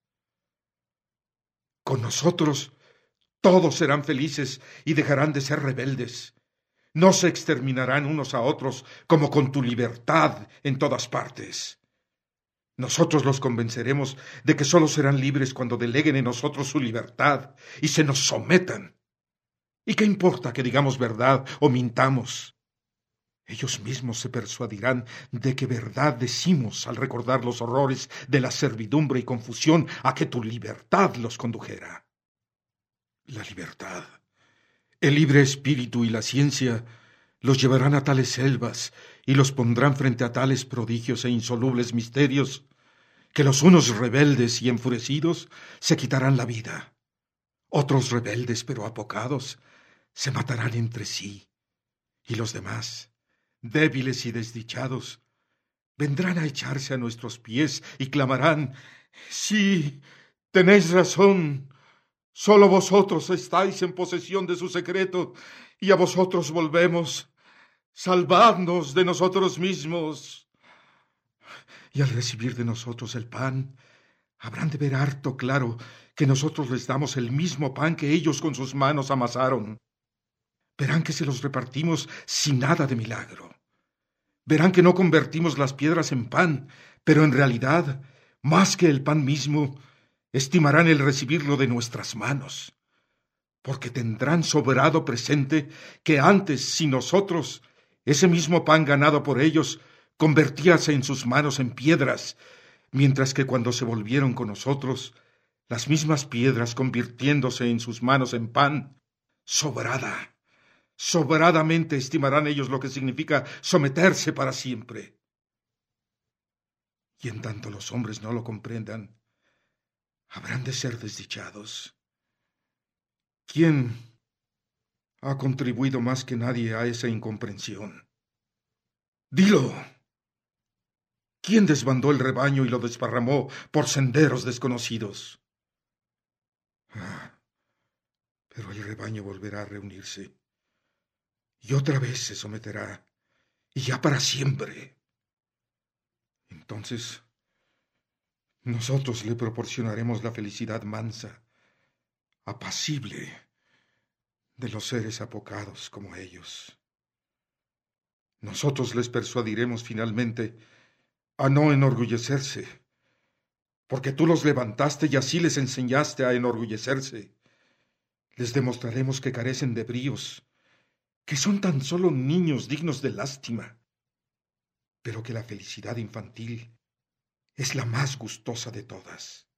Speaker 2: Con nosotros todos serán felices y dejarán de ser rebeldes. No se exterminarán unos a otros como con tu libertad en todas partes. Nosotros los convenceremos de que sólo serán libres cuando deleguen en nosotros su libertad y se nos sometan. ¿Y qué importa que digamos verdad o mintamos? Ellos mismos se persuadirán de que verdad decimos al recordar los horrores de la servidumbre y confusión a que tu libertad los condujera. La libertad, el libre espíritu y la ciencia los llevarán a tales selvas y los pondrán frente a tales prodigios e insolubles misterios que los unos rebeldes y enfurecidos se quitarán la vida. Otros rebeldes pero apocados se matarán entre sí, y los demás, débiles y desdichados, vendrán a echarse a nuestros pies y clamarán: «Sí, tenéis razón, solo vosotros estáis en posesión de su secreto, y a vosotros volvemos. Salvadnos de nosotros mismos». Y al recibir de nosotros el pan, habrán de ver harto claro que nosotros les damos el mismo pan que ellos con sus manos amasaron. Verán que se los repartimos sin nada de milagro. Verán que no convertimos las piedras en pan, pero en realidad, más que el pan mismo, estimarán el recibirlo de nuestras manos, porque tendrán sobrado presente que antes, sin nosotros, ese mismo pan ganado por ellos convertíase en sus manos en piedras, mientras que cuando se volvieron con nosotros, las mismas piedras convirtiéndose en sus manos en pan, sobradamente estimarán ellos lo que significa someterse para siempre. Y en tanto los hombres no lo comprendan, habrán de ser desdichados. ¿Quién ha contribuido más que nadie a esa incomprensión? Dilo. ¿Quién desbandó el rebaño y lo desparramó por senderos desconocidos? Pero el rebaño volverá a reunirse, y otra vez se someterá, y ya para siempre. Entonces, nosotros le proporcionaremos la felicidad mansa, apacible, de los seres apocados como ellos. Nosotros les persuadiremos finalmente a no enorgullecerse, porque tú los levantaste y así les enseñaste a enorgullecerse. Les demostraremos que carecen de bríos, que son tan solo niños dignos de lástima, pero que la felicidad infantil es la más gustosa de todas.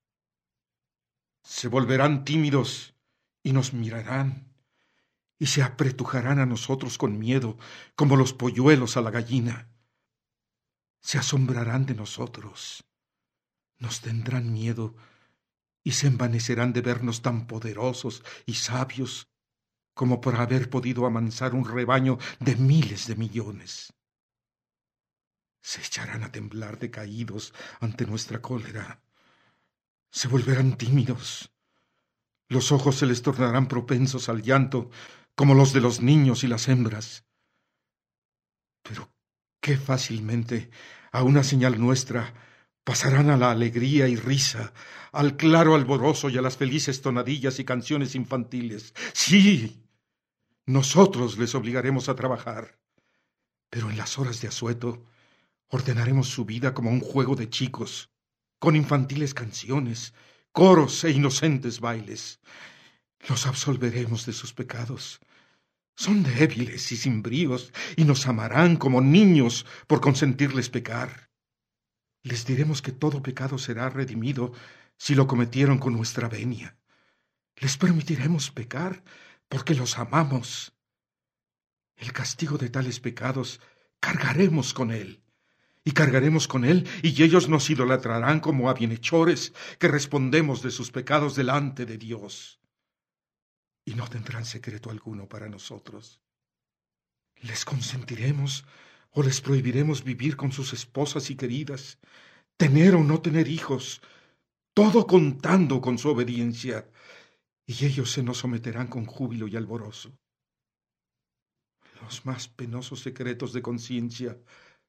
Speaker 2: Se volverán tímidos y nos mirarán, y se apretujarán a nosotros con miedo, como los polluelos a la gallina. Se asombrarán de nosotros, nos tendrán miedo y se envanecerán de vernos tan poderosos y sabios como por haber podido amansar un rebaño de miles de millones. Se echarán a temblar decaídos ante nuestra cólera. Se volverán tímidos. Los ojos se les tornarán propensos al llanto, como los de los niños y las hembras. Pero qué fácilmente, a una señal nuestra, pasarán a la alegría y risa, al claro alborozo y a las felices tonadillas y canciones infantiles. Sí, nosotros les obligaremos a trabajar, pero en las horas de asueto ordenaremos su vida como un juego de chicos, con infantiles canciones, coros e inocentes bailes. Los absolveremos de sus pecados. Son débiles y sin bríos, y nos amarán como niños por consentirles pecar. Les diremos que todo pecado será redimido si lo cometieron con nuestra venia. Les permitiremos pecar porque los amamos. El castigo de tales pecados cargaremos con él, y ellos nos idolatrarán como a bienhechores que respondemos de sus pecados delante de Dios. Y no tendrán secreto alguno para nosotros. Les consentiremos o les prohibiremos vivir con sus esposas y queridas, tener o no tener hijos, todo contando con su obediencia, y ellos se nos someterán con júbilo y alborozo. Los más penosos secretos de conciencia,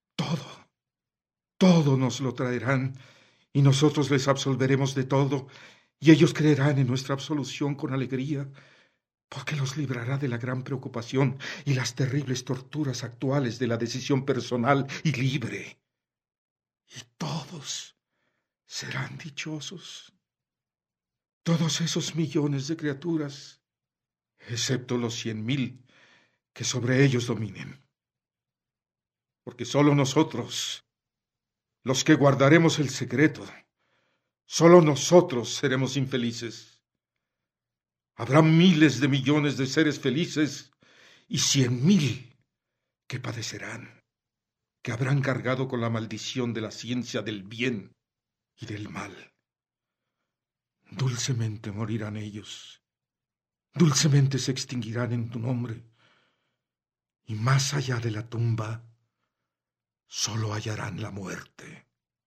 Speaker 2: todo nos lo traerán, y nosotros les absolveremos de todo, y ellos creerán en nuestra absolución con alegría, porque los librará de la gran preocupación y las terribles torturas actuales de la decisión personal y libre. Y todos serán dichosos. Todos esos millones de criaturas, excepto los 100,000 que sobre ellos dominen. Porque solo nosotros, los que guardaremos el secreto, solo nosotros seremos infelices. Habrá miles de millones de seres felices y 100,000 que padecerán, que habrán cargado con la maldición de la ciencia del bien y del mal. Dulcemente morirán ellos, dulcemente se extinguirán en tu nombre, y más allá de la tumba solo hallarán la muerte.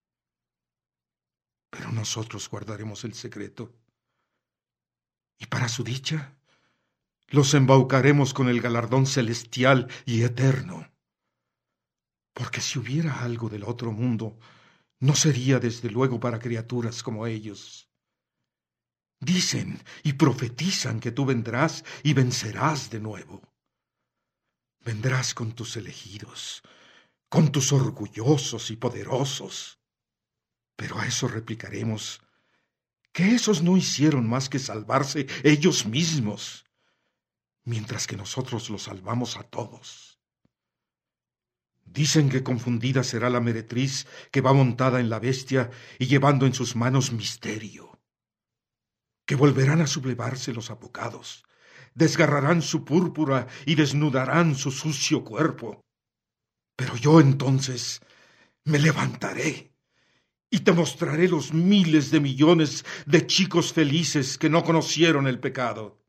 Speaker 2: Pero nosotros guardaremos el secreto, y para su dicha los embaucaremos con el galardón celestial y eterno. Porque si hubiera algo del otro mundo, no sería desde luego para criaturas como ellos. Dicen y profetizan que tú vendrás y vencerás de nuevo. Vendrás con tus elegidos, con tus orgullosos y poderosos. Pero a eso replicaremos que esos no hicieron más que salvarse ellos mismos, mientras que nosotros los salvamos a todos. Dicen que confundida será la meretriz que va montada en la bestia y llevando en sus manos misterio, que volverán a sublevarse los apocados, desgarrarán su púrpura y desnudarán su sucio cuerpo. Pero yo entonces me levantaré y te mostraré los miles de millones de chicos felices que no conocieron el pecado.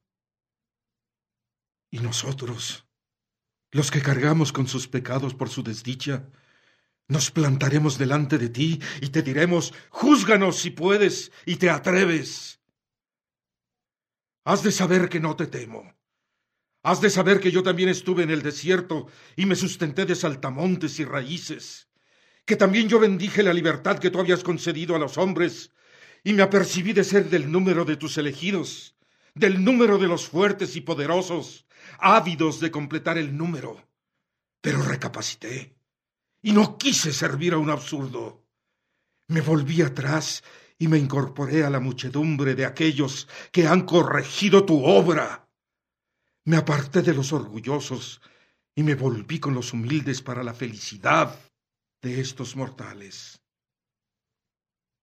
Speaker 2: Y nosotros, los que cargamos con sus pecados por su desdicha, nos plantaremos delante de ti y te diremos: júzganos si puedes y te atreves. Has de saber que no te temo. Has de saber que yo también estuve en el desierto y me sustenté de saltamontes y raíces, que también yo bendije la libertad que tú habías concedido a los hombres, y me apercibí de ser del número de tus elegidos, del número de los fuertes y poderosos, ávidos de completar el número. Pero recapacité, y no quise servir a un absurdo. Me volví atrás y me incorporé a la muchedumbre de aquellos que han corregido tu obra. Me aparté de los orgullosos y me volví con los humildes para la felicidad de estos mortales.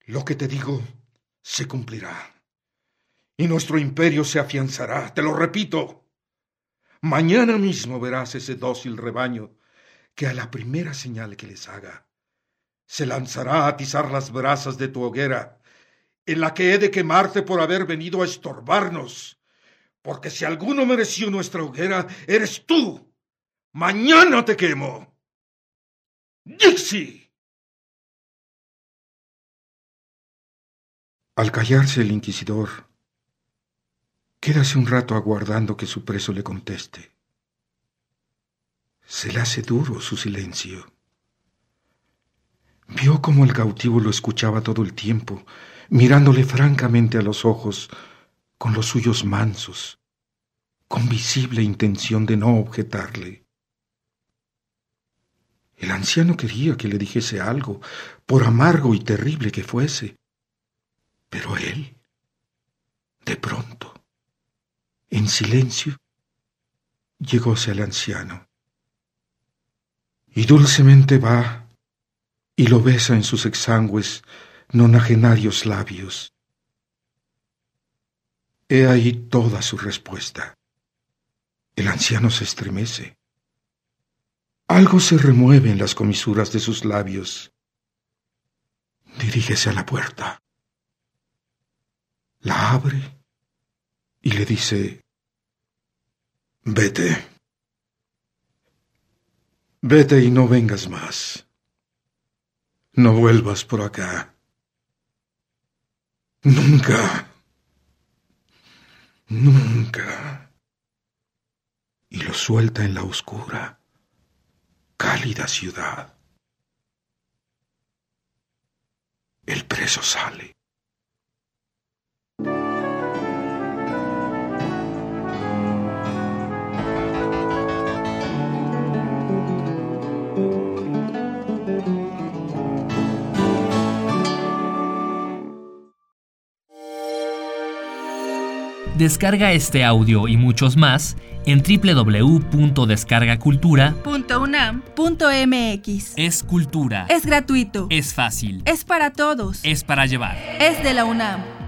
Speaker 2: Lo que te digo se cumplirá. Y nuestro imperio se afianzará, te lo repito. Mañana mismo verás ese dócil rebaño que a la primera señal que les haga, se lanzará a atizar las brasas de tu hoguera, en la que he de quemarte por haber venido a estorbarnos. Porque si alguno mereció nuestra hoguera, eres tú. Mañana te quemo. ¡Dixie! Al callarse el inquisidor, quédase un rato aguardando que su preso le conteste. Se le hace duro su silencio. Vio cómo el cautivo lo escuchaba todo el tiempo, mirándole francamente a los ojos, con los suyos mansos, con visible intención de no objetarle. El anciano quería que le dijese algo, por amargo y terrible que fuese, pero él, de pronto, en silencio, llegóse al anciano, y dulcemente va y lo besa en sus exangües, nonagenarios labios. He ahí toda su respuesta. El anciano se estremece. Algo se remueve en las comisuras de sus labios. Dirígese a la puerta. La abre y le dice: Vete. Vete y no vengas más. No vuelvas por acá. Nunca. Nunca. Y lo suelta en la oscura, cálida ciudad. El preso sale.
Speaker 3: Descarga este audio y muchos más en
Speaker 4: www.descargacultura.unam.mx.
Speaker 3: Es cultura.
Speaker 4: Es gratuito.
Speaker 3: Es fácil.
Speaker 4: Es para todos.
Speaker 3: Es para llevar.
Speaker 4: Es de la UNAM.